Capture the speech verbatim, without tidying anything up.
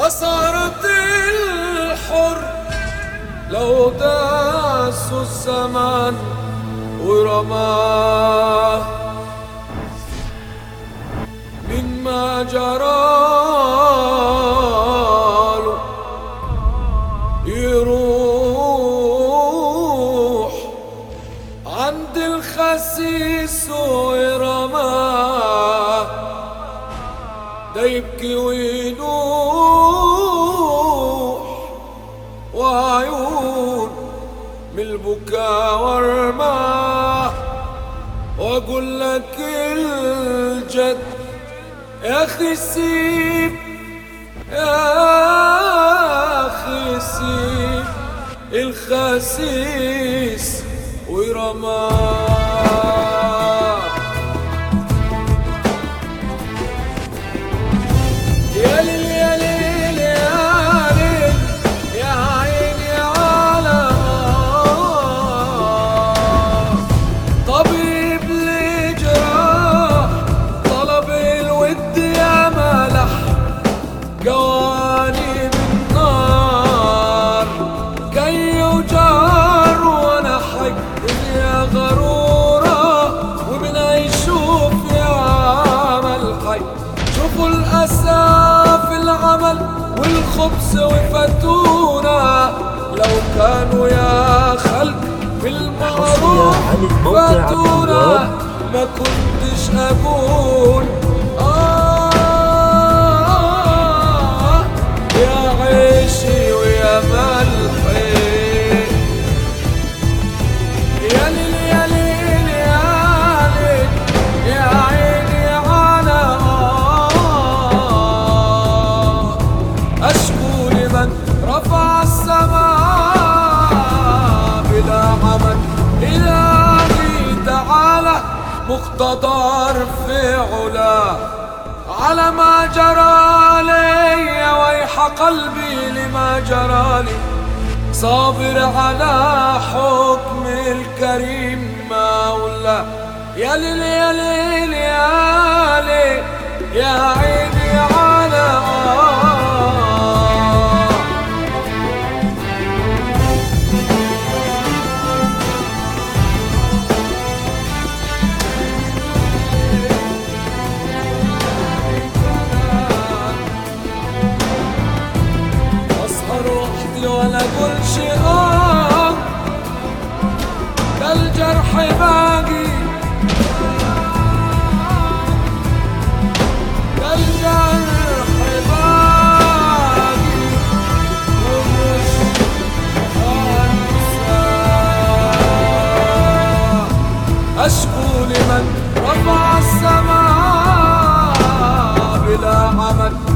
خسارة الحر لو داسوا الزمان ورماه من ما جراله يروح عند الخسيس ويرماه، ده يبكي وينوح وعيون من البكا ورماه. واقول لك الجد يا اخي سيب، يا اخي سيب الخسيس ورماه. يا ليل يا ليل يا ليل يا عيني على طبيب لجراح طلب الود يا ملح جواني بالنار كي وجار وانا حي يا غرورة وبنا يشوف يا عمل حي. شوفوا الأسى في العمل والخبز وفتونا، لو كانوا يا خلق بالمعروف فاتونا ما كنتش أقول آه يا عيشي ويا ملحي. يا ليل يا ليل يا ليل يا عيني على آه أشكو لمن رفع السماء بلا عمل. إلهي تعالى مقتدر في علاه على ما جرى لي، ويح قلبي لما جرى لي، صابر على حكم الكريم مولاه. يا ليل يا ليل يا ليل يا عيني على آه ولا اقولش اه ده الجرح باقي، ده الجرح باقي ومش هنساه. اشكو لمن رفع السماء بلا عمل.